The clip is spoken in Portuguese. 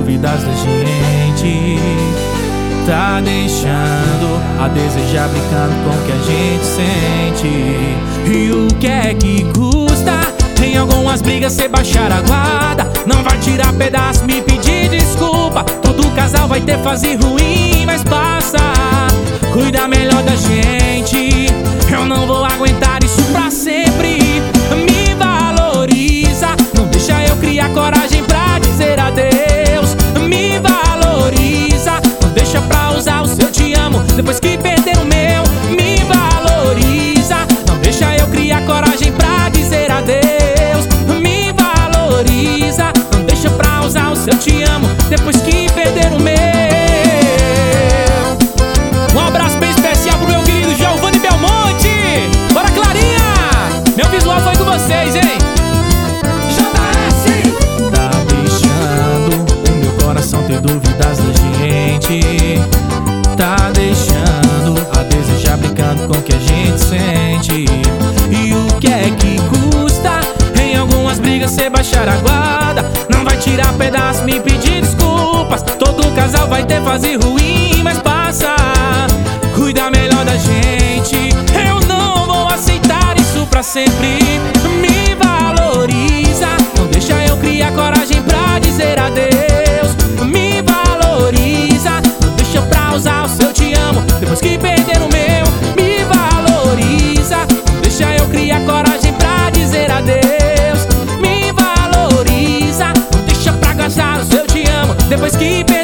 dúvidas da gente. Tá deixando a desejar, brincando com o que a gente sente. E o que é que custa em algumas brigas cê baixar a guarda? Não vai tirar pedaço, me pedir desculpa. Todo casal vai ter fase ruim, mas passa. Cuida melhor da gente, eu não vou aguentar isso pra sempre. Me valoriza, não deixa eu criar coragem pra dizer adeus. Me valoriza, não deixa pra usar o seu te amo depois que perder o meu. Me valoriza, não deixa eu criar coragem pra dizer adeus. Me valoriza, não deixa pra usar o seu te amo depois que perder o meu. Um abraço bem especial pro meu querido Giovanni Belmonte. Bora, Clarinha! Meu visual foi com vocês, hein? JS! Tá deixando o meu coração ter dúvidas da gente. Tá deixando a desejar, brincando com o que a gente sente. E o que é que custa em algumas brigas cê baixar a guarda? Não vai tirar pedaço, me pedir desculpas. Todo casal vai ter fase ruim, mas passa. Cuida melhor da gente, eu não vou aceitar isso pra sempre. Me valoriza, não deixa eu criar coragem pra dizer adeus. Me valoriza, não deixa pra usar o seu te amo depois que perder o meu. Me valoriza, não deixa eu criar coragem pra dizer adeus. Me valoriza, não deixa pra gastar o seu te amo depois que perder